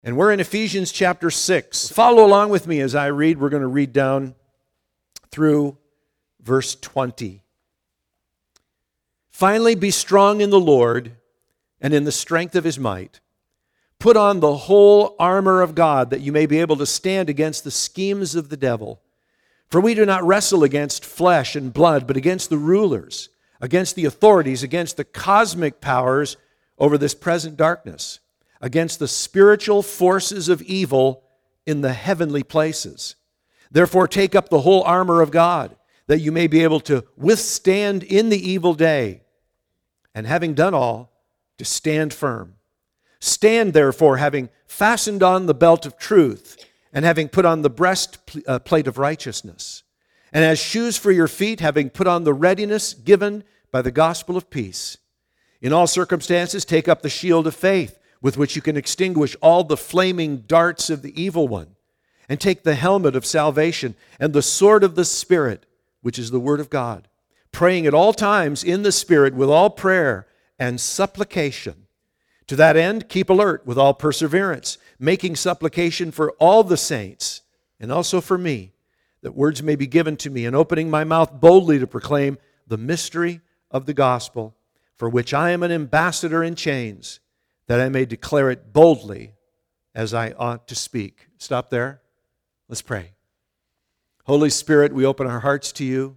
And we're in Ephesians chapter 6. Follow along with me as I read. We're going to read down through verse 20. Finally, be strong in the Lord and in the strength of His might. Put on the whole armor of God, that you may be able to stand against the schemes of the devil. For we do not wrestle against flesh and blood, but against the rulers, against the authorities, against the cosmic powers over this present darkness, against the spiritual forces of evil in the heavenly places. Therefore, take up the whole armor of God, that you may be able to withstand in the evil day, and having done all, to stand firm. Stand, therefore, having fastened on the belt of truth, and having put on the breastplate of righteousness, and as shoes for your feet, having put on the readiness given by the gospel of peace. In all circumstances, take up the shield of faith, with which you can extinguish all the flaming darts of the evil one, and take the helmet of salvation and the sword of the Spirit, which is the word of God, praying at all times in the Spirit with all prayer and supplication. To that end, keep alert with all perseverance, making supplication for all the saints, and also for me, that words may be given to me, and opening my mouth boldly to proclaim the mystery of the gospel, for which I am an ambassador in chains, that I may declare it boldly as I ought to speak. Stop there. Let's pray. Holy Spirit, we open our hearts to you.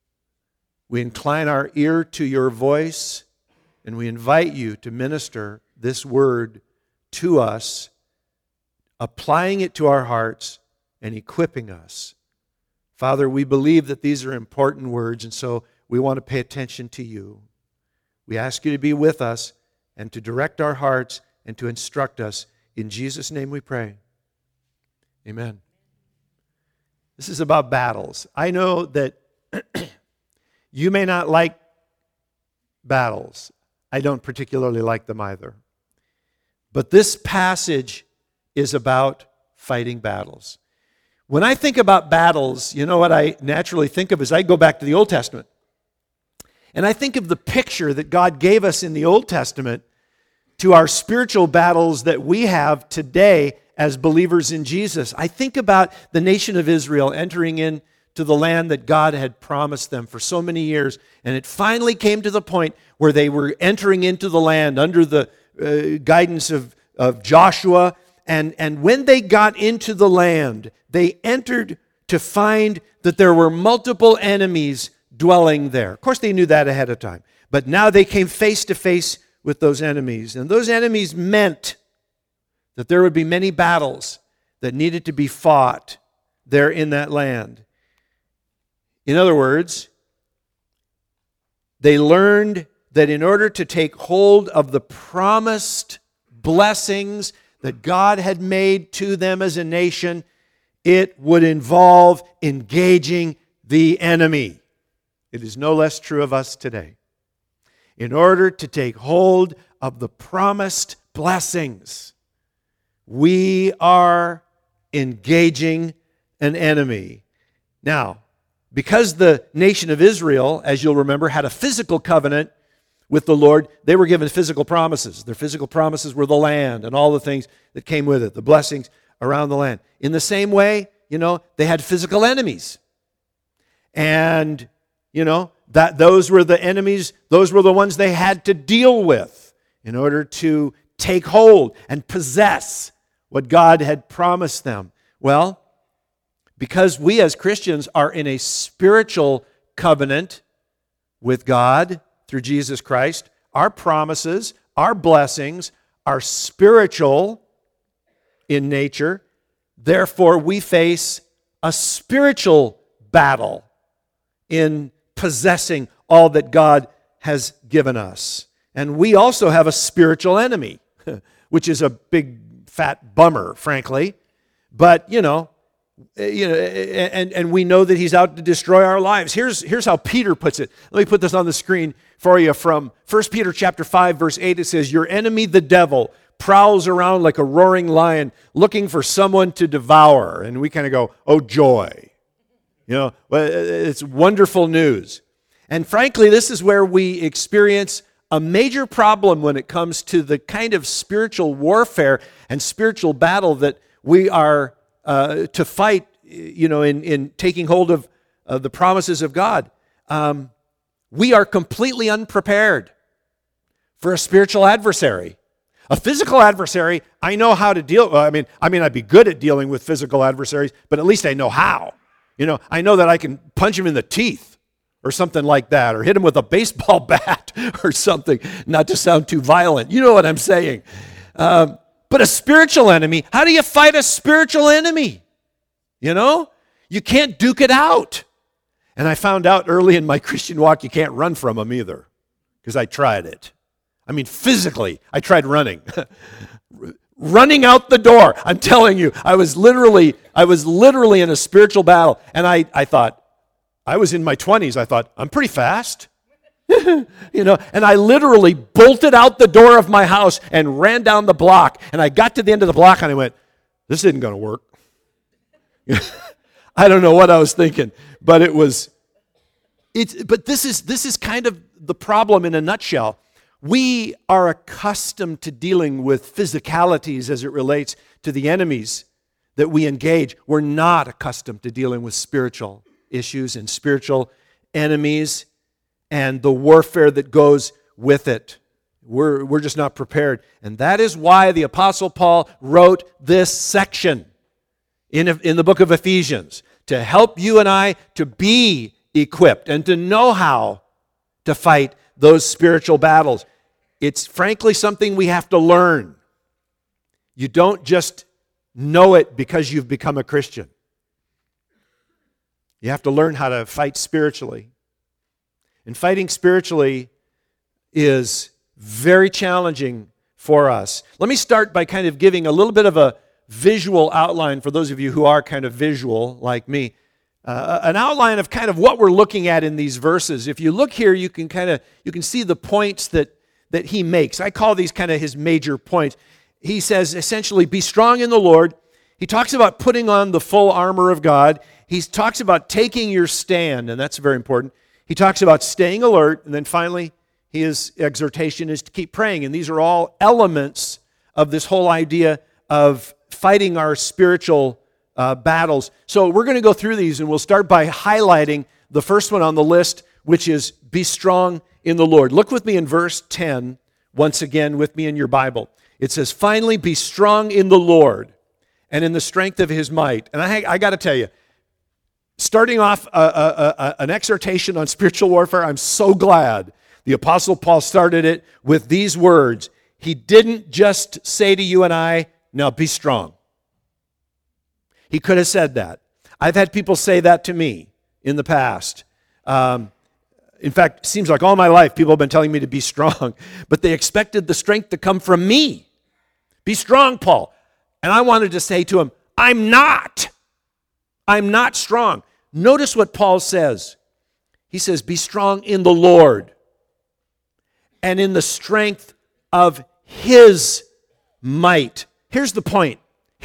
We incline our ear to your voice, and we invite you to minister this word to us, applying it to our hearts and equipping us. Father, we believe that these are important words, and so we want to pay attention to you. We ask you to be with us and to direct our hearts and to instruct us. In Jesus' name we pray. Amen. This is about battles. I know that you may not like battles. I don't particularly like them either. But this passage is about fighting battles. When I think about battles, you know what I naturally think of is I go back to the Old Testament. And I think of the picture that God gave us in the Old Testament to our spiritual battles that we have today as believers in Jesus. I think about the nation of Israel entering into the land that God had promised them for so many years. And it finally came to the point where they were entering into the land under the guidance of Joshua. And when they got into the land, they entered to find that there were multiple enemies dwelling there. Of course, they knew that ahead of time. But now they came face to face with those enemies. And those enemies meant that there would be many battles that needed to be fought there in that land. In other words, they learned that in order to take hold of the promised blessings that God had made to them as a nation, it would involve engaging the enemy. It is no less true of us today. In order to take hold of the promised blessings, we are engaging an enemy. Now, because the nation of Israel, as you'll remember, had a physical covenant with the Lord, they were given physical promises. Their physical promises were the land and all the things that came with it, the blessings around the land. In the same way, they had physical enemies. And, that those were the enemies, those were the ones they had to deal with in order to take hold and possess what God had promised them. Well, because we as Christians are in a spiritual covenant with God through Jesus Christ, our promises, our blessings are spiritual in nature. Therefore, we face a spiritual battle in possessing all that God has given us. And we also have a spiritual enemy, which is a big fat bummer, frankly. But, and we know that he's out to destroy our lives. Here's how Peter puts it. Let me put this on the screen for you from 1 Peter chapter 5, verse 8. It says, "Your enemy, the devil, prowls around like a roaring lion, looking for someone to devour." And we kind of go, oh, joy. It's wonderful news. And frankly, this is where we experience a major problem when it comes to the kind of spiritual warfare and spiritual battle that we are to fight, in taking hold of the promises of God. We are completely unprepared for a spiritual adversary. A physical adversary, I know how to deal. I mean, I'd be good at dealing with physical adversaries, but at least I know how. I know that I can punch him in the teeth or something like that, or hit him with a baseball bat or something, not to sound too violent. You know what I'm saying. But a spiritual enemy, how do you fight a spiritual enemy? You can't duke it out. And I found out early in my Christian walk, you can't run from them either, because I tried it. I mean, physically, I tried running. Running out the door. I'm telling you, I was literally in a spiritual battle. And I thought, I was in my 20s, I thought, I'm pretty fast. And I literally bolted out the door of my house and ran down the block. And I got to the end of the block and I went, this isn't going to work. I don't know what I was thinking, but but this is kind of the problem in a nutshell. We are accustomed to dealing with physicalities as it relates to the enemies that we engage. We're not accustomed to dealing with spiritual issues and spiritual enemies and the warfare that goes with it. We're just not prepared. And that is why the Apostle Paul wrote this section in the book of Ephesians, to help you and I to be equipped and to know how to fight those spiritual battles. It's frankly something we have to learn. You don't just know it because you've become a Christian. You have to learn how to fight spiritually. And fighting spiritually is very challenging for us. Let me start by kind of giving a little bit of a visual outline for those of you who are kind of visual like me. An outline of kind of what we're looking at in these verses. If you look here, you can see the points that he makes. I call these kind of his major points. He says essentially, be strong in the Lord. He talks about putting on the full armor of God. He talks about taking your stand, and that's very important. He talks about staying alert, and then finally, his exhortation is to keep praying. And these are all elements of this whole idea of fighting our spiritual battles. So we're going to go through these, and we'll start by highlighting the first one on the list, which is be strong in the Lord. Look with me in verse 10, once again with me in your Bible. It says, finally, be strong in the Lord and in the strength of his might. And I got to tell you, starting off an exhortation on spiritual warfare, I'm so glad the Apostle Paul started it with these words. He didn't just say to you and I, now be strong. He could have said that. I've had people say that to me in the past. In fact, it seems like all my life people have been telling me to be strong, but they expected the strength to come from me. Be strong, Paul. And I wanted to say to him, I'm not strong. Notice what Paul says. He says, be strong in the Lord and in the strength of his might. Here's the point.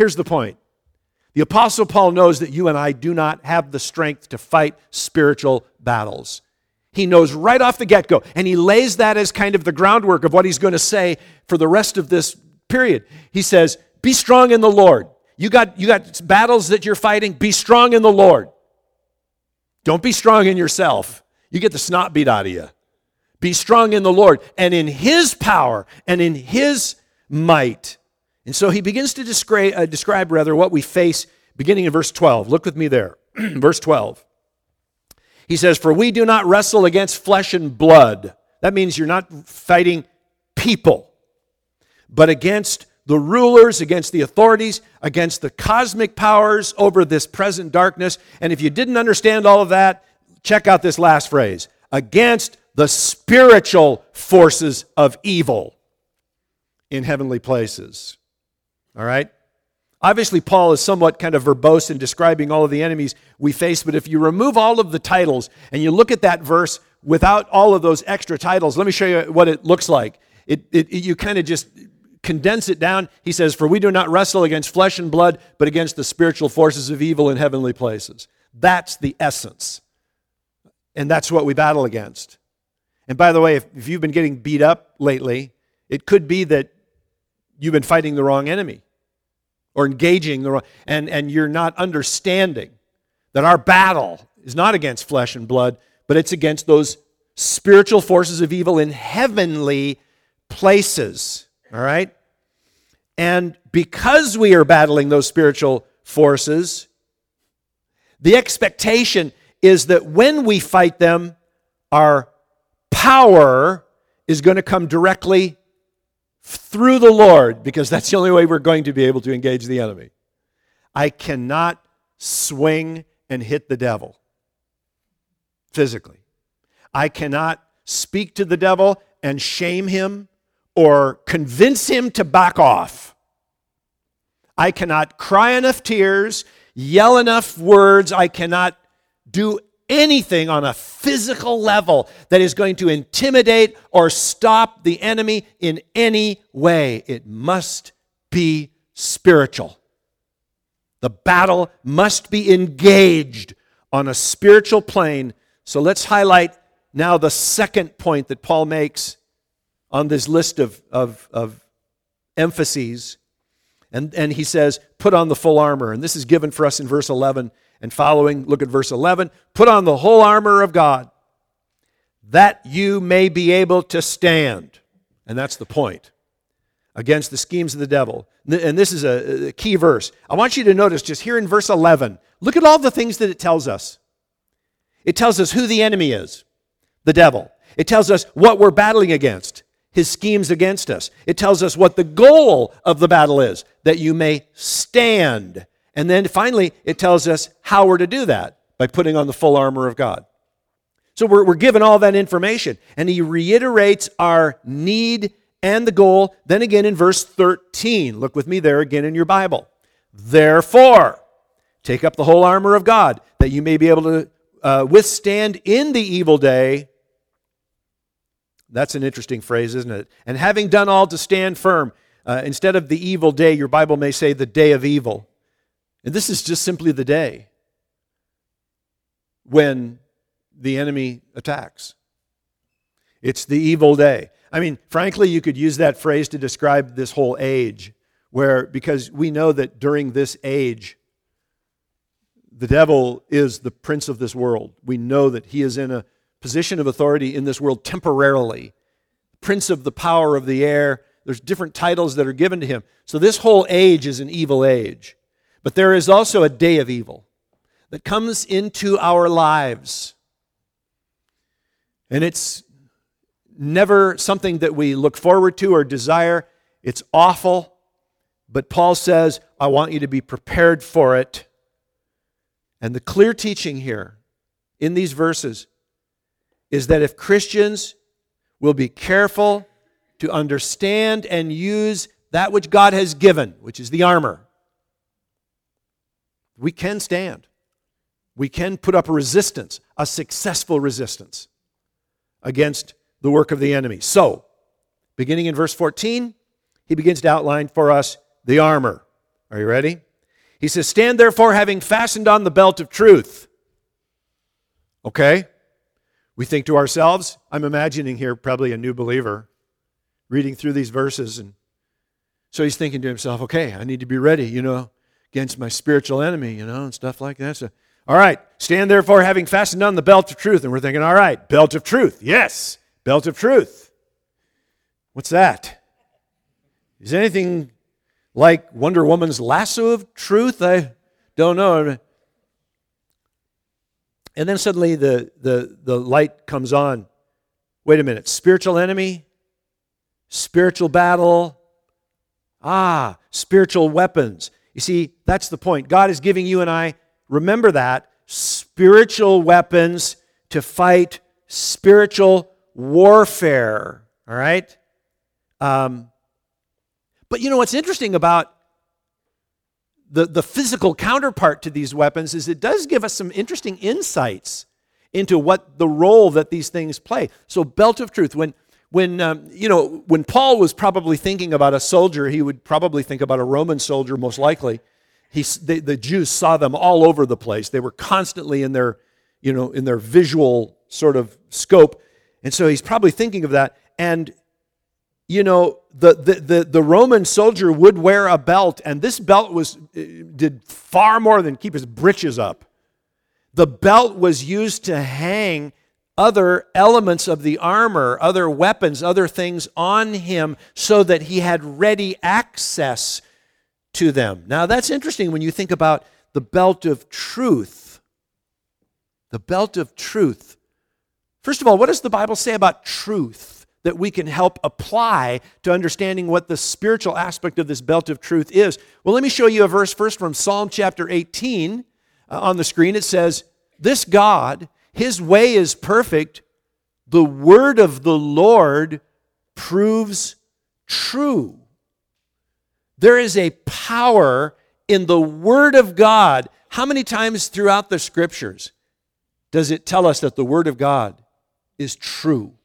The Apostle Paul knows that you and I do not have the strength to fight spiritual battles. He knows right off the get-go, and he lays that as kind of the groundwork of what he's going to say for the rest of this period. He says, be strong in the Lord. You got battles that you're fighting, be strong in the Lord. Don't be strong in yourself. You get the snot beat out of you. Be strong in the Lord and in his power and in his might. And so he begins to describe what we face beginning in verse 12. Look with me there. Verse 12. He says, for we do not wrestle against flesh and blood. That means you're not fighting people, but against the rulers, against the authorities, against the cosmic powers over this present darkness. And if you didn't understand all of that, check out this last phrase. Against the spiritual forces of evil in heavenly places. All right? Obviously, Paul is somewhat kind of verbose in describing all of the enemies we face, but if you remove all of the titles and you look at that verse without all of those extra titles, let me show you what it looks like. You kind of just condense it down. He says, for we do not wrestle against flesh and blood, but against the spiritual forces of evil in heavenly places. That's the essence. And that's what we battle against. And by the way, if you've been getting beat up lately, it could be that you've been fighting the wrong enemy or engaging the wrong, and you're not understanding that our battle is not against flesh and blood, but it's against those spiritual forces of evil in heavenly places. All right? And because we are battling those spiritual forces, the expectation is that when we fight them, our power is going to come directly through the Lord, because that's the only way we're going to be able to engage the enemy. I cannot swing and hit the devil physically. I cannot speak to the devil and shame him or convince him to back off. I cannot cry enough tears, yell enough words. I cannot do anything on a physical level that is going to intimidate or stop the enemy in any way. It must be spiritual. The battle must be engaged on a spiritual plane. So let's highlight now the second point that Paul makes on this list of emphases. And he says, put on the full armor. And this is given for us in verse 11 and following. Look at verse 11. Put on the whole armor of God, that you may be able to stand. And that's the point. Against the schemes of the devil. And this is a key verse. I want you to notice just here in verse 11, look at all the things that it tells us. It tells us who the enemy is, the devil. It tells us what we're battling against, his schemes against us. It tells us what the goal of the battle is, that you may stand. And then finally, it tells us how we're to do that, by putting on the full armor of God. So we're given all that information. And he reiterates our need and the goal. Then again in verse 13. Look with me there again in your Bible. Therefore, take up the whole armor of God, that you may be able to withstand in the evil day. That's an interesting phrase, isn't it? And having done all to stand firm. Instead of the evil day, your Bible may say the day of evil. And this is just simply the day when the enemy attacks. It's the evil day. I mean, frankly, you could use that phrase to describe this whole age, because we know that during this age, the devil is the prince of this world. We know that he is in a position of authority in this world temporarily. Prince of the power of the air. There's different titles that are given to him. So this whole age is an evil age. But there is also a day of evil that comes into our lives. And it's never something that we look forward to or desire. It's awful. But Paul says, I want you to be prepared for it. And the clear teaching here in these verses is that if Christians will be careful to understand and use that which God has given, which is the armor, we can stand. We can put up a resistance, a successful resistance against the work of the enemy. So, beginning in verse 14, he begins to outline for us the armor. Are you ready? He says, stand therefore having fastened on the belt of truth. Okay? We think to ourselves, I'm imagining here probably a new believer reading through these verses. And so he's thinking to himself, okay, I need to be ready, against my spiritual enemy, and stuff like that. So, all right, stand therefore having fastened on the belt of truth. And we're thinking, all right, belt of truth. Yes, belt of truth. What's that? Is anything like Wonder Woman's lasso of truth? I don't know. And then suddenly the light comes on. Wait a minute, spiritual enemy? Spiritual battle? Spiritual weapons. You see, that's the point. God is giving you and I, remember that, spiritual weapons to fight spiritual warfare. All right? But what's interesting about the physical counterpart to these weapons is it does give us some interesting insights into what the role that these things play. So, belt of truth. When Paul was probably thinking about a soldier, he would probably think about a Roman soldier, most likely. The Jews saw them all over the place. They were constantly in their visual sort of scope. And so he's probably thinking of that. And, the Roman soldier would wear a belt, and this belt did far more than keep his britches up. The belt was used to hang other elements of the armor, other weapons, other things on him so that he had ready access to them. Now that's interesting when you think about the belt of truth. The belt of truth. First of all, what does the Bible say about truth that we can help apply to understanding what the spiritual aspect of this belt of truth is? Well, let me show you a verse first from Psalm chapter 18 on the screen. It says, "This God, His way is perfect. The word of the Lord proves true." There is a power in the Word of God. How many times throughout the Scriptures does it tell us that the Word of God is true?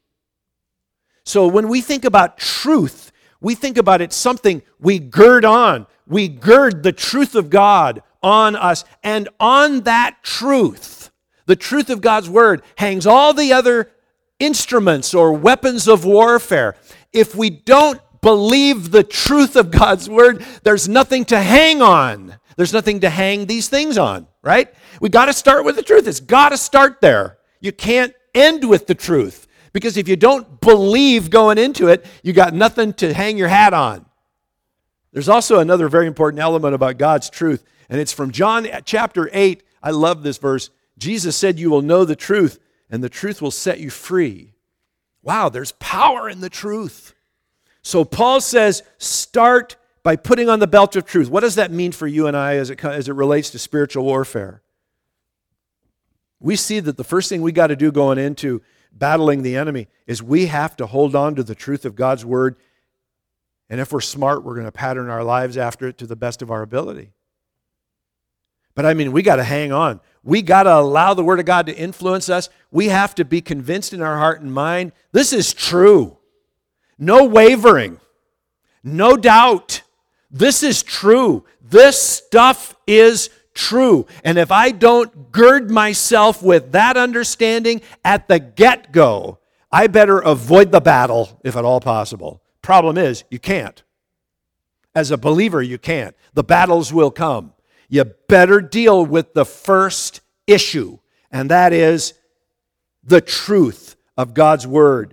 So when we think about truth, we think about it something we gird on. We gird the truth of God on us. And on that truth, the truth of God's Word, hangs all the other instruments or weapons of warfare. If we don't believe the truth of God's Word, there's nothing to hang on. There's nothing to hang these things on, right? We got to start with the truth. It's got to start there. You can't end with the truth, because if you don't believe going into it, you got nothing to hang your hat on. There's also another very important element about God's truth, and it's from John chapter 8. I love this verse. Jesus said, "You will know the truth, and the truth will set you free." Wow, there's power in the truth. So Paul says, start by putting on the belt of truth. What does that mean for you and I as it relates to spiritual warfare? We see that the first thing we got to do going into battling the enemy is we have to hold on to the truth of God's Word. And if we're smart, we're going to pattern our lives after it to the best of our ability. But we got to hang on. We got to allow the Word of God to influence us. We have to be convinced in our heart and mind, this is true. No wavering, no doubt. This is true. This stuff is true. And if I don't gird myself with that understanding at the get-go, I better avoid the battle if at all possible. Problem is, you can't. As a believer, you can't. The battles will come. You better deal with the first issue, and that is the truth of God's Word.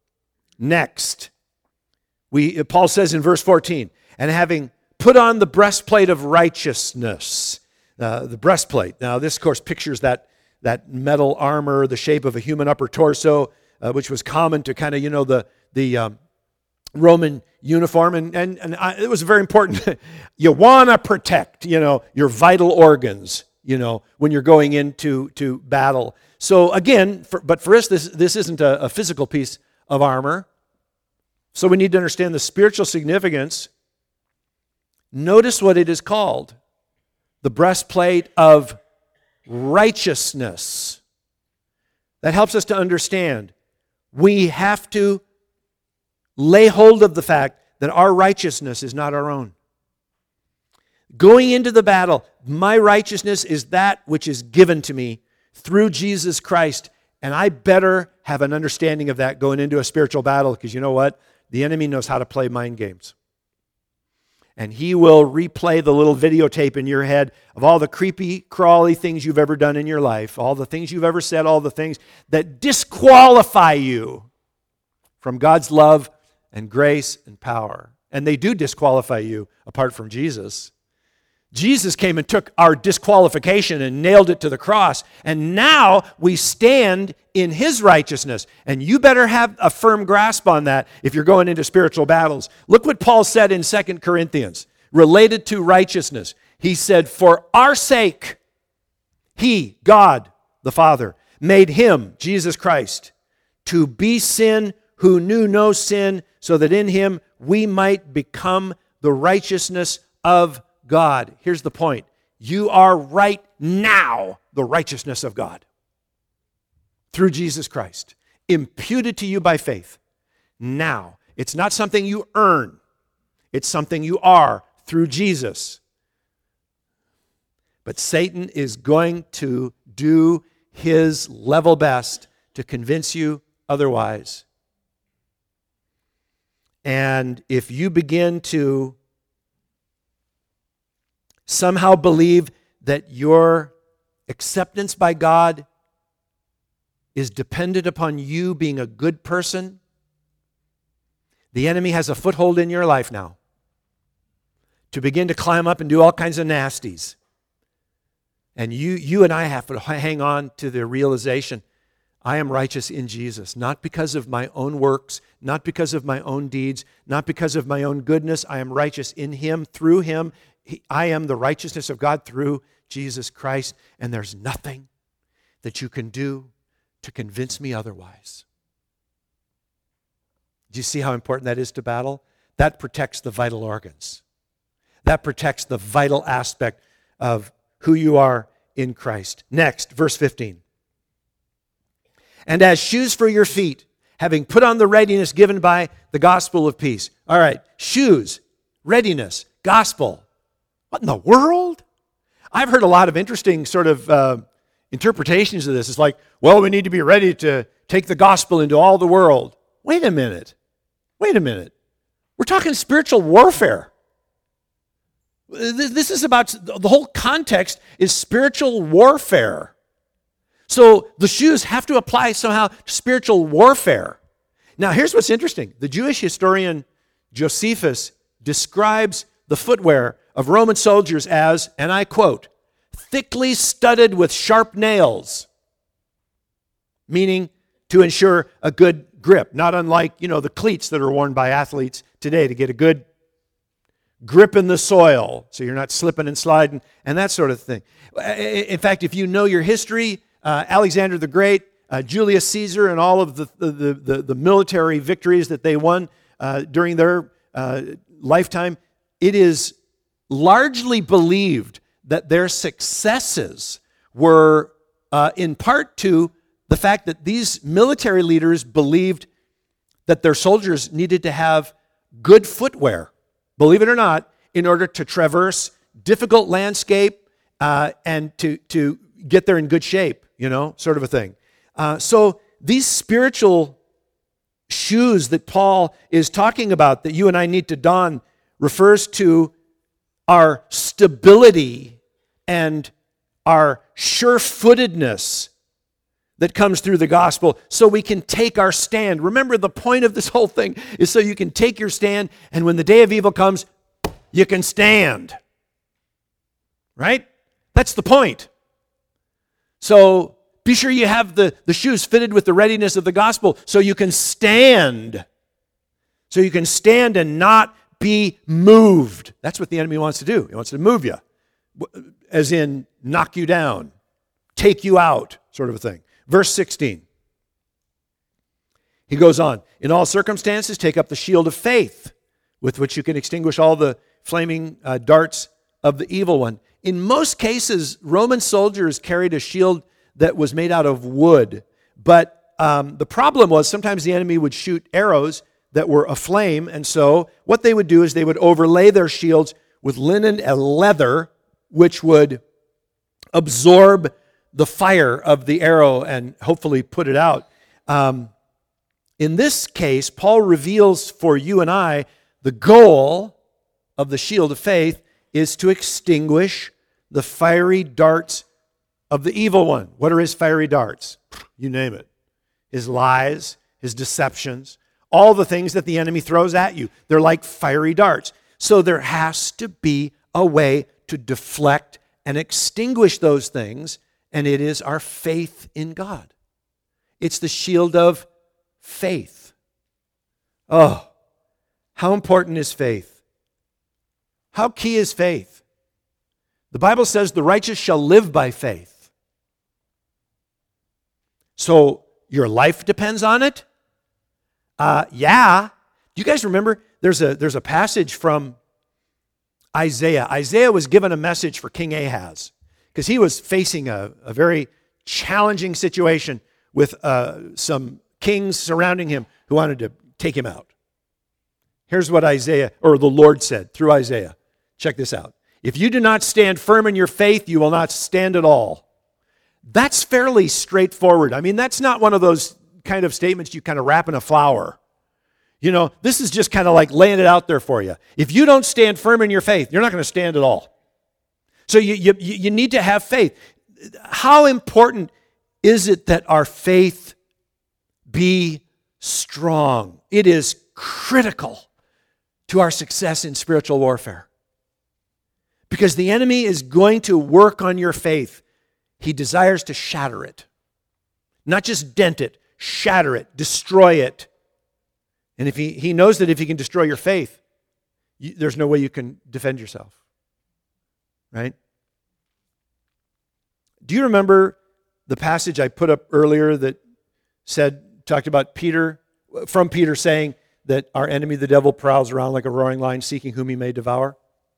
Next, Paul says in verse 14, "And having put on the breastplate of righteousness," the breastplate. Now, this, of course, pictures that metal armor, the shape of a human upper torso, which was common to kind of, the Roman uniform. And it was very important. You want to protect, your vital organs, when you're going into battle. So again, but for us, this isn't a physical piece of armor. So we need to understand the spiritual significance. Notice what it is called. The breastplate of righteousness. That helps us to understand. We have to lay hold of the fact that our righteousness is not our own. Going into the battle, my righteousness is that which is given to me through Jesus Christ, and I better have an understanding of that going into a spiritual battle, because you know what? The enemy knows how to play mind games. And he will replay the little videotape in your head of all the creepy, crawly things you've ever done in your life, all the things you've ever said, all the things that disqualify you from God's love and grace and power. And they do disqualify you apart from Jesus. Jesus came and took our disqualification and nailed it to the cross. And now we stand in His righteousness. And you better have a firm grasp on that if you're going into spiritual battles. Look what Paul said in 2 Corinthians, related to righteousness. He said, "For our sake, He, God the Father, made Him, Jesus Christ, to be sin who knew no sin, so that in Him we might become the righteousness of God." Here's the point. You are right now the righteousness of God through Jesus Christ, imputed to you by faith. Now, it's not something you earn. It's something you are through Jesus. But Satan is going to do his level best to convince you otherwise. And if you begin to somehow believe that your acceptance by God is dependent upon you being a good person, the enemy has a foothold in your life now to begin to climb up and do all kinds of nasties. And you and I have to hang on to the realization, I am righteous in Jesus, not because of my own works, not because of my own deeds, not because of my own goodness. I am righteous in Him, through Him. I am the righteousness of God through Jesus Christ, and there's nothing that you can do to convince me otherwise. Do you see how important that is to battle? That protects the vital organs. That protects the vital aspect of who you are in Christ. Next, verse 15. And as shoes for your feet, having put on the readiness given by the gospel of peace. All right, shoes, readiness, gospel. What in the world? I've heard a lot of interesting sort of interpretations of this. It's like, well, we need to be ready to take the gospel into all the world. Wait a minute. We're talking spiritual warfare. This is about, the whole context is spiritual warfare. So the shoes have to apply somehow to spiritual warfare. Now, here's what's interesting. The Jewish historian Josephus describes the footwear of Roman soldiers as, and I quote, thickly studded with sharp nails, meaning to ensure a good grip, not unlike, the cleats that are worn by athletes today to get a good grip in the soil so you're not slipping and sliding and that sort of thing. In fact, if you know your history, Alexander the Great, Julius Caesar, and all of the military victories that they won during their lifetime, it is largely believed that their successes were in part to the fact that these military leaders believed that their soldiers needed to have good footwear, believe it or not, in order to traverse difficult landscape and to get there in good shape, sort of a thing. So these spiritual shoes that Paul is talking about that you and I need to don refers to our stability and our sure-footedness that comes through the gospel so we can take our stand. Remember, the point of this whole thing is so you can take your stand, and when the day of evil comes, you can stand. Right? That's the point. So be sure you have the shoes fitted with the readiness of the gospel so you can stand. So you can stand and not be moved. That's what the enemy wants to do. He wants to move you, as in knock you down, take you out, sort of a thing. Verse 16. He goes on, in all circumstances, take up the shield of faith, with which you can extinguish all the flaming darts of the evil one. In most cases, Roman soldiers carried a shield that was made out of wood. But the problem was sometimes the enemy would shoot arrows that were aflame. And so what they would do is they would overlay their shields with linen and leather, which would absorb the fire of the arrow and hopefully put it out. In this case, Paul reveals for you and I the goal of the shield of faith is to extinguish the fiery darts of the evil one. What are his fiery darts? You name it. His lies, his deceptions, all the things that the enemy throws at you. They're like fiery darts. So there has to be a way to deflect and extinguish those things, and it is our faith in God. It's the shield of faith. Oh, how important is faith? How key is faith? The Bible says the righteous shall live by faith. So your life depends on it? Yeah. Do you guys remember? There's a passage from Isaiah. Isaiah was given a message for King Ahaz because he was facing a very challenging situation with some kings surrounding him who wanted to take him out. Here's what Isaiah, or the Lord said through Isaiah. Check this out. If you do not stand firm in your faith, you will not stand at all. That's fairly straightforward. I mean, that's not one of those kind of statements you kind of wrap in a flower. You know, this is just kind of like laying it out there for you. If you don't stand firm in your faith, you're not going to stand at all. So you need to have faith. How important is it that our faith be strong? It is critical to our success in spiritual warfare. Because the enemy is going to work on your faith. He desires to shatter it. Not just dent it, shatter it, destroy it. And if he knows that if he can destroy your faith, there's no way you can defend yourself. Right? Do you remember the passage I put up earlier that talked about Peter saying that our enemy, the devil, prowls around like a roaring lion seeking whom he may devour?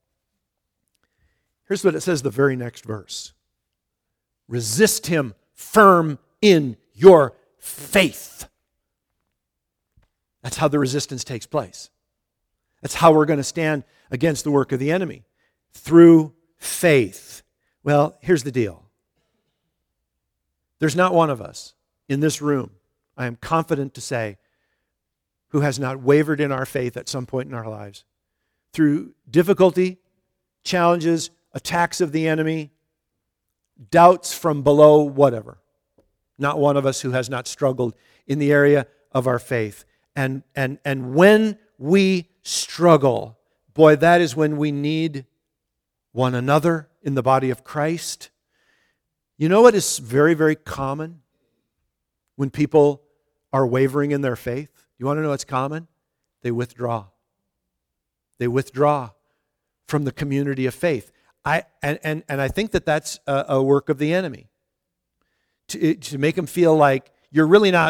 Here's what it says the very next verse. Resist him firm in your faith. That's how the resistance takes place. That's how we're going to stand against the work of the enemy. Through faith. Well, here's the deal. There's not one of us in this room, I am confident to say, who has not wavered in our faith at some point in our lives. Through difficulty, challenges, attacks of the enemy, doubts from below, whatever. Not one of us who has not struggled in the area of our faith. And when we struggle, boy, that is when we need one another in the body of Christ. You know what is very, very common when people are wavering in their faith? You want to know what's common? They withdraw. They withdraw from the community of faith. I think that that's a work of the enemy. To make them feel like you're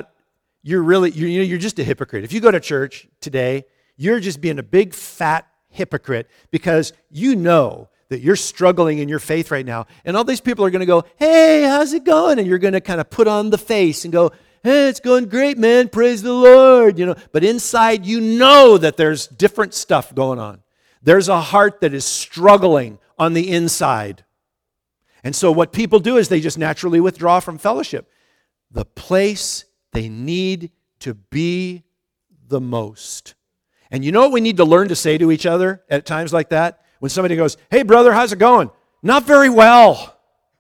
just a hypocrite. If you go to church today, you're just being a big fat hypocrite because you know that you're struggling in your faith right now. And all these people are going to go, hey, how's it going? And you're going to kind of put on the face and go, hey, it's going great, man. Praise the Lord. You know, but inside you know that there's different stuff going on. There's a heart that is struggling on the inside. And so what people do is they just naturally withdraw from fellowship. The place they need to be the most. And you know what we need to learn to say to each other at times like that? When somebody goes, hey, brother, how's it going? Not very well.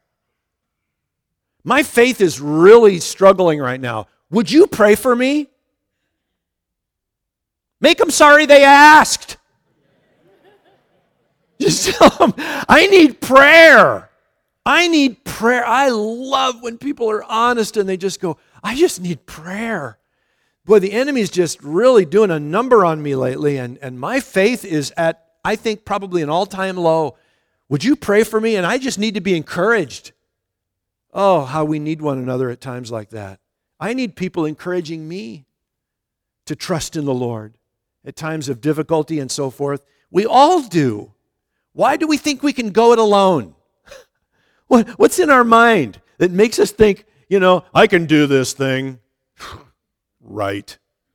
My faith is really struggling right now. Would you pray for me? Make them sorry they asked. Just tell them, I need prayer. I need prayer. I love when people are honest and they just go, I just need prayer. Boy, the enemy's just really doing a number on me lately, and my faith is at, I think, probably an all-time low. Would you pray for me? And I just need to be encouraged. Oh, how we need one another at times like that. I need people encouraging me to trust in the Lord at times of difficulty and so forth. We all do. Why do we think we can go it alone? What's in our mind that makes us think, I can do this thing? Right.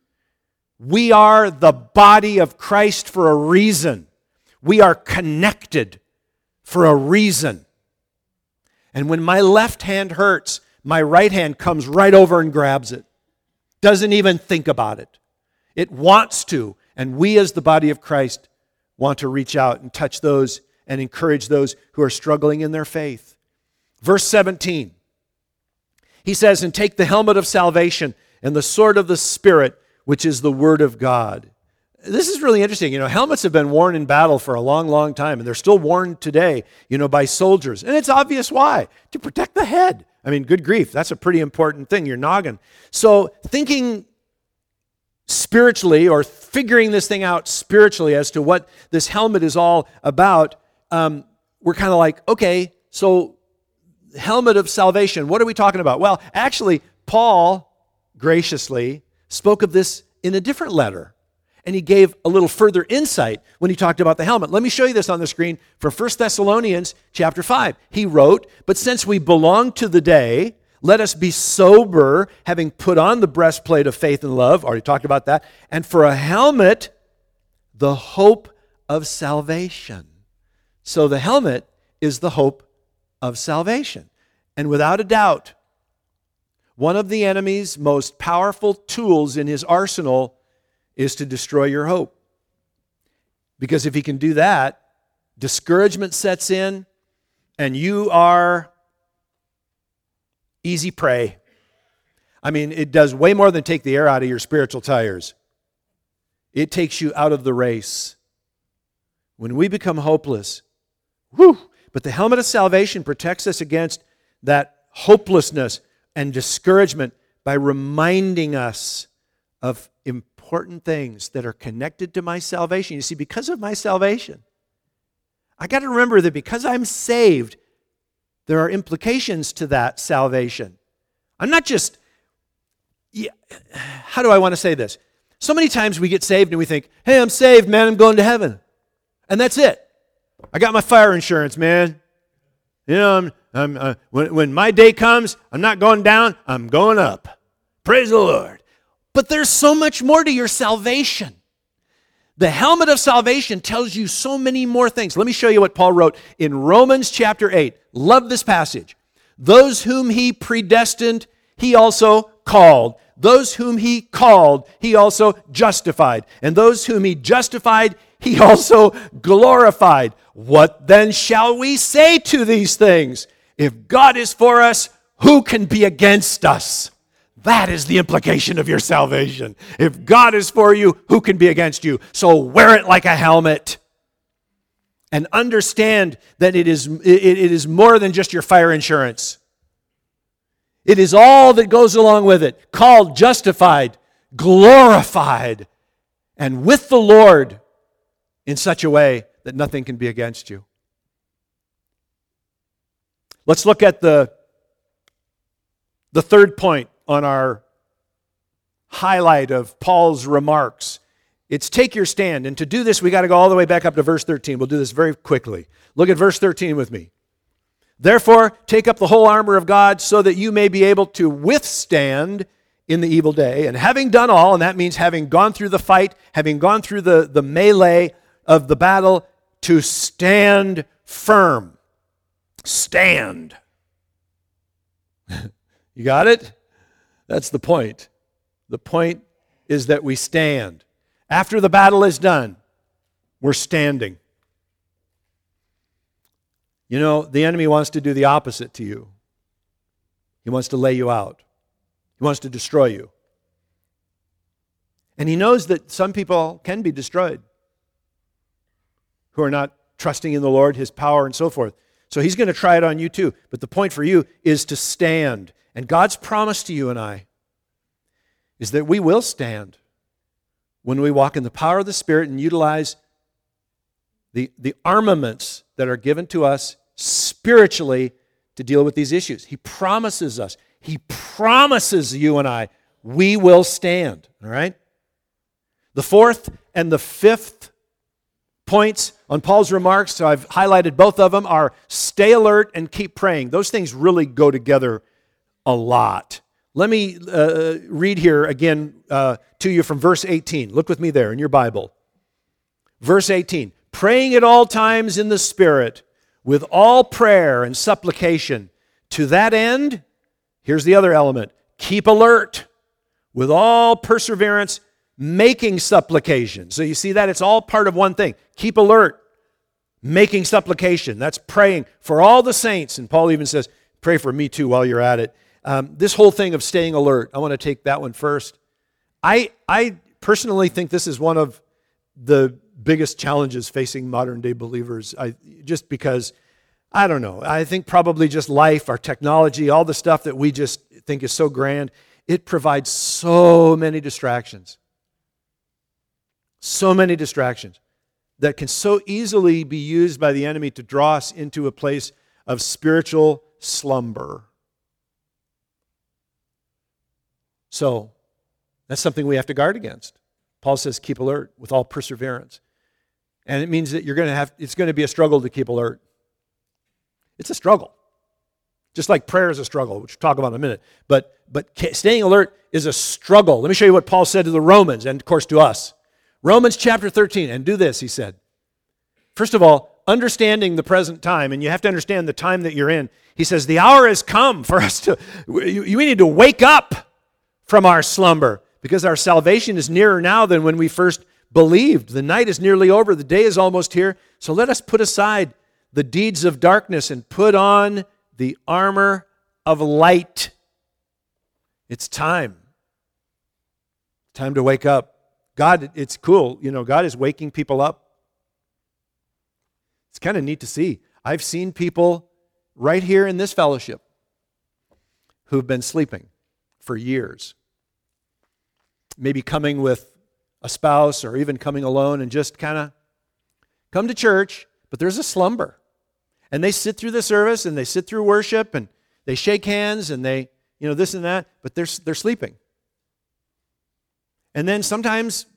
We are the body of Christ for a reason. We are connected for a reason. And when my left hand hurts, my right hand comes right over and grabs it. Doesn't even think about it. It wants to. And we as the body of Christ want to reach out and touch those and encourage those who are struggling in their faith. Verse 17, he says, and take the helmet of salvation and the sword of the Spirit, which is the word of God. This is really interesting. Helmets have been worn in battle for a long, long time, and they're still worn today, by soldiers. And it's obvious why. To protect the head. I mean, good grief, that's a pretty important thing, your noggin. So thinking spiritually or figuring this thing out spiritually as to what this helmet is all about, we're kind of like, okay, so helmet of salvation, what are we talking about? Well, actually, Paul graciously spoke of this in a different letter, and he gave a little further insight when he talked about the helmet. Let me show you this on the screen from 1 Thessalonians chapter 5. He wrote, but since we belong to the day, let us be sober, having put on the breastplate of faith and love, already talked about that, and for a helmet, the hope of salvation. So the helmet is the hope of salvation. And without a doubt, One of the enemy's most powerful tools in his arsenal is to destroy your hope. Because if he can do that, discouragement sets in, and you are easy prey. I mean, it does way more than take the air out of your spiritual tires. It takes you out of the race. When we become hopeless, but the helmet of salvation protects us against that hopelessness and discouragement by reminding us of important things that are connected to my salvation. You see, because of my salvation, I got to remember that because I'm saved, there are implications to that salvation. I'm not just, how do I want to say this? So many times we get saved and we think, hey, I'm saved, man, I'm going to heaven. And that's it. I got my fire insurance, man. You know, when my day comes, I'm not going down, I'm going up. Praise the Lord. But there's so much more to your salvation. The helmet of salvation tells you so many more things. Let me show you what Paul wrote in Romans chapter 8. Love this passage. Those whom he predestined, he also called. Those whom he called, he also justified. And those whom he justified, he also glorified. What then shall we say to these things? If God is for us, who can be against us? That is the implication of your salvation. If God is for you, who can be against you? So wear it like a helmet. And understand that it is more than just your fire insurance. It is all that goes along with it. Called, justified, glorified, and with the Lord in such a way that nothing can be against you. Let's look at the third point on our highlight of Paul's remarks. It's take your stand. And to do this, we got to go all the way back up to verse 13. We'll do this very quickly. Look at verse 13 with me. Therefore, take up the whole armor of God so that you may be able to withstand in the evil day. And having done all, and that means having gone through the fight, having gone through the melee of the battle, to stand firm. Stand. You got it? That's the point. The point is that we stand. After the battle is done, we're standing. You know, the enemy wants to do the opposite to you. He wants to lay you out. He wants to destroy you. And he knows that some people can be destroyed who are not trusting in the Lord, His power, and so forth. So he's going to try it on you too. But the point for you is to stand. And God's promise to you and I is that we will stand when we walk in the power of the Spirit and utilize the armaments that are given to us spiritually to deal with these issues. He promises us. He promises you and I, we will stand. All right? The fourth and the fifth points on Paul's remarks, so I've highlighted both of them, are stay alert and keep praying. Those things really go together a lot. Let me read here again to you from verse 18. Look with me there in your Bible. Verse 18. Praying at all times in the Spirit, with all prayer and supplication. To that end, here's the other element, keep alert, with all perseverance, making supplication. So you see that? It's all part of one thing. Keep alert, making supplication. That's praying for all the saints. And Paul even says, pray for me too while you're at it. This whole thing of staying alert, I want to take that one first. I personally think this is one of the biggest challenges facing modern day believers. Just because, I don't know, I think probably just life, our technology, all the stuff that we just think is so grand, it provides so many distractions. So many distractions that can so easily be used by the enemy to draw us into a place of spiritual slumber. So, that's something we have to guard against. Paul says, keep alert with all perseverance. And it means that it's going to be a struggle to keep alert. It's a struggle. Just like prayer is a struggle, which we'll talk about in a minute. But staying alert is a struggle. Let me show you what Paul said to the Romans and, of course, to us. Romans chapter 13, and do this, he said. First of all, understanding the present time, and you have to understand the time that you're in, he says, the hour has come for us to, we need to wake up from our slumber, because our salvation is nearer now than when we first believed. The night is nearly over. The day is almost here. So let us put aside the deeds of darkness and put on the armor of light. It's time. Time to wake up. God, it's cool. God is waking people up. It's kind of neat to see. I've seen people right here in this fellowship who've been sleeping for years. Maybe coming with a spouse or even coming alone and just kind of come to church, but there's a slumber. And they sit through the service and they sit through worship and they shake hands and they, this and that, but they're sleeping. And then sometimes,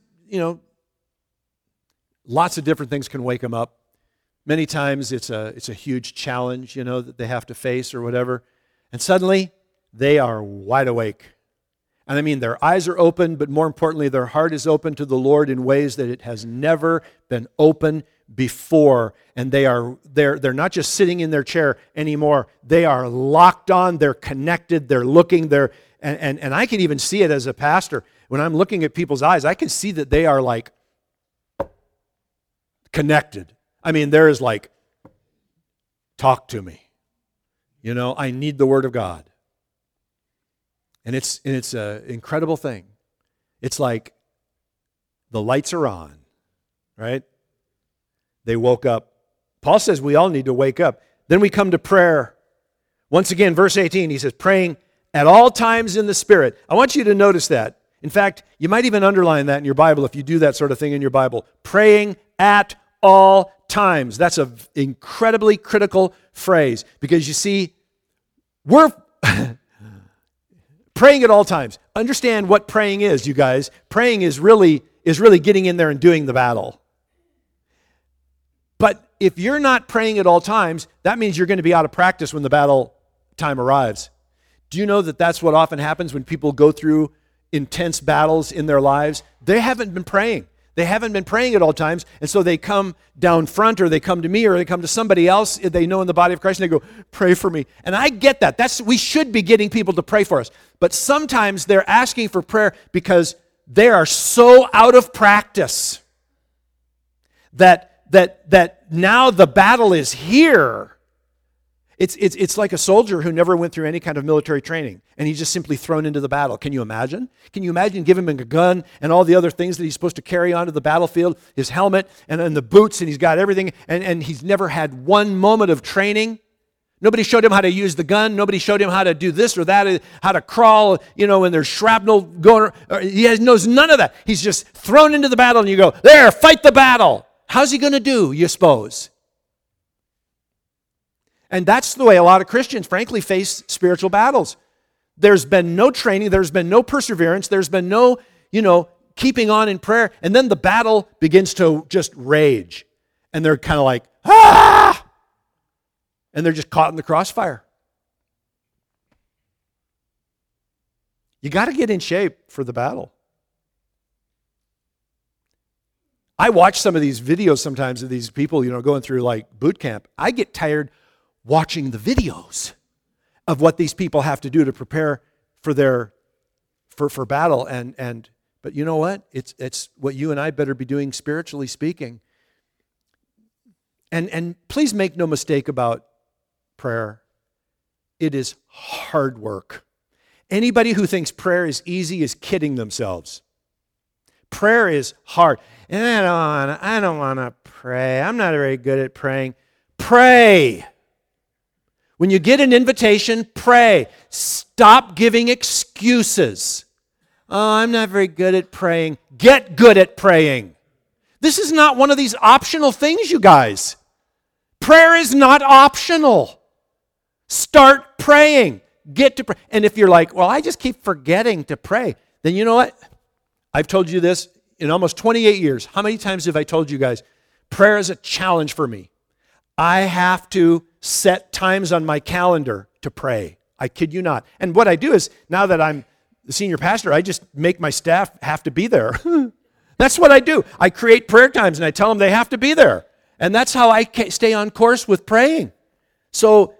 lots of different things can wake them up. Many times it's a huge challenge, that they have to face or whatever. And suddenly they are wide awake. And I mean, their eyes are open, but more importantly, their heart is open to the Lord in ways that it has never been open before. And they're not just sitting in their chair anymore. They are locked on, they're connected, they're looking, and I can even see it as a pastor. When I'm looking at people's eyes, I can see that they are like connected. I mean, there is like, talk to me. I need the Word of God. And it's an incredible thing. It's like the lights are on, right? They woke up. Paul says we all need to wake up. Then we come to prayer. Once again, verse 18, he says, praying at all times in the Spirit. I want you to notice that. In fact, you might even underline that in your Bible if you do that sort of thing in your Bible. Praying at all times. That's an incredibly critical phrase because you see, we're praying at all times. Understand what praying is, you guys. Praying is really getting in there and doing the battle. But if you're not praying at all times, that means you're going to be out of practice when the battle time arrives. Do you know that that's what often happens when people go through intense battles in their lives? They haven't been praying. They haven't been praying at all times, and so they come down front, or they come to me, or they come to somebody else they know in the body of Christ, and they go, pray for me. And I get that. We should be getting people to pray for us. But sometimes they're asking for prayer because they are so out of practice that now the battle is here. It's like a soldier who never went through any kind of military training, and he's just simply thrown into the battle. Can you imagine? Can you imagine giving him a gun and all the other things that he's supposed to carry onto the battlefield, his helmet and the boots, and he's got everything, and he's never had one moment of training? Nobody showed him how to use the gun. Nobody showed him how to do this or that, how to crawl, when there's shrapnel going. He knows none of that. He's just thrown into the battle, and you go, there, fight the battle. How's he going to do, you suppose? And that's the way a lot of Christians, frankly, face spiritual battles. There's been no training. There's been no perseverance. There's been no, keeping on in prayer. And then the battle begins to just rage. And they're kind of like, ah! And they're just caught in the crossfire. You got to get in shape for the battle. I watch some of these videos sometimes of these people, going through like boot camp. I get tired watching the videos of what these people have to do to prepare for for battle. But you know what? It's what you and I better be doing spiritually speaking. And please make no mistake about prayer. It is hard work. Anybody who thinks prayer is easy is kidding themselves. Prayer is hard. And I don't want to pray. I'm not very good at praying. Pray. When you get an invitation, pray. Stop giving excuses. Oh, I'm not very good at praying. Get good at praying. This is not one of these optional things, you guys. Prayer is not optional. Start praying. Get to pray. And if you're like, well, I just keep forgetting to pray, then you know what? I've told you this in almost 28 years. How many times have I told you guys, prayer is a challenge for me. I have to set times on my calendar to pray. I kid you not. And what I do is, now that I'm the senior pastor, I just make my staff have to be there. That's what I do. I create prayer times and I tell them they have to be there. And that's how I stay on course with praying. So,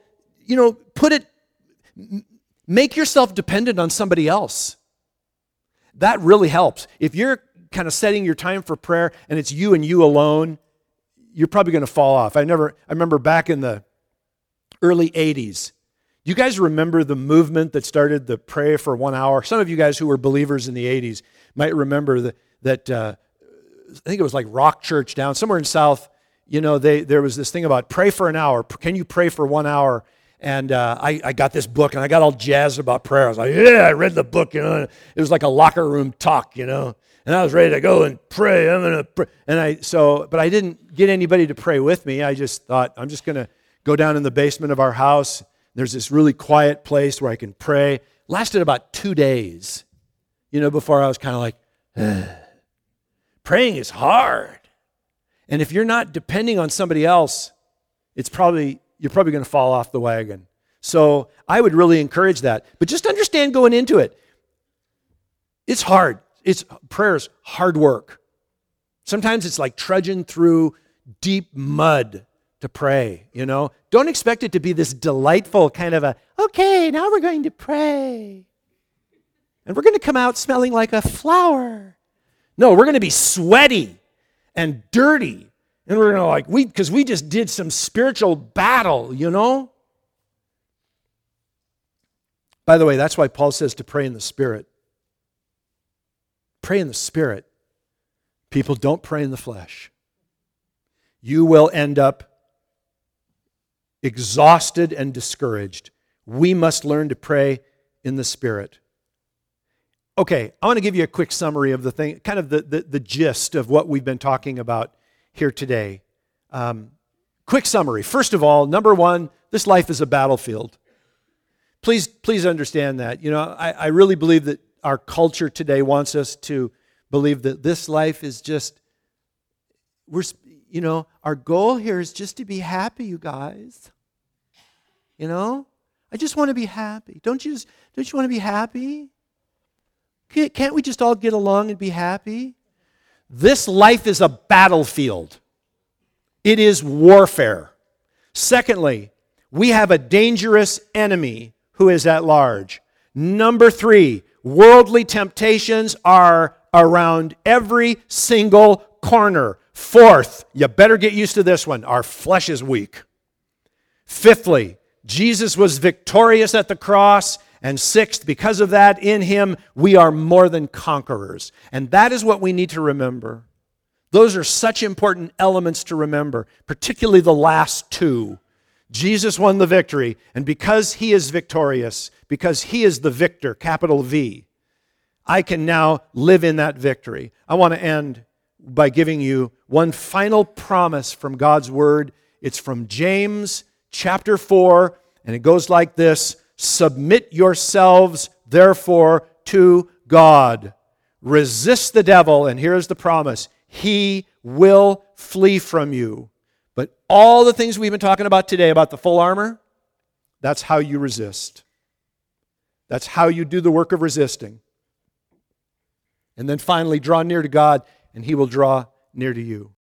make yourself dependent on somebody else. That really helps. If you're kind of setting your time for prayer and it's you and you alone, you're probably going to fall off. I remember back in the early 80s. Do you guys remember the movement that started the pray for 1 hour? Some of you guys who were believers in the 80s might remember that I think it was like Rock Church down somewhere in South. There was this thing about pray for an hour. Can you pray for 1 hour? And I got this book, and I got all jazzed about prayer. I was like, yeah, I read the book. It was like a locker room talk, and I was ready to go and pray. I'm gonna pray, but I didn't get anybody to pray with me. I just thought I'm just gonna go down in the basement of our house. There's this really quiet place where I can pray. Lasted about 2 days, before I was kind of like, praying is hard. And if you're not depending on somebody else, you're probably going to fall off the wagon. So I would really encourage that. But just understand going into it, it's hard. Prayer's hard work. Sometimes it's like trudging through deep mud to pray, Don't expect it to be this delightful kind of okay, now we're going to pray. And we're going to come out smelling like a flower. No, we're going to be sweaty and dirty. And we're going to because we just did some spiritual battle, By the way, that's why Paul says to pray in the Spirit. Pray in the Spirit. People, don't pray in the flesh. You will end up exhausted and discouraged. We must learn to pray in the Spirit. Okay, I want to give you a quick summary of the thing, kind of the gist of what we've been talking about here today. Quick summary. First of all, number one, this life is a battlefield. Please understand that. I really believe that our culture today wants us to believe that this life is just, our goal here is just to be happy, you guys. I just want to be happy. Don't you want to be happy? Can't we just all get along and be happy? This life is a battlefield. It is warfare. Secondly, we have a dangerous enemy who is at large. Number 3, worldly temptations are around every single corner. Fourth, you better get used to this one, our flesh is weak. Fifthly, Jesus was victorious at the cross. And sixth, because of that, in Him, we are more than conquerors. And that is what we need to remember. Those are such important elements to remember, particularly the last two. Jesus won the victory, and because He is victorious, because He is the victor, capital V, I can now live in that victory. I want to end by giving you one final promise from God's Word. It's from James chapter 4, and it goes like this: submit yourselves, therefore, to God. Resist the devil, and here's the promise: he will flee from you. But all the things we've been talking about today, about the full armor, that's how you resist. That's how you do the work of resisting. And then finally, draw near to God, and He will draw near to you.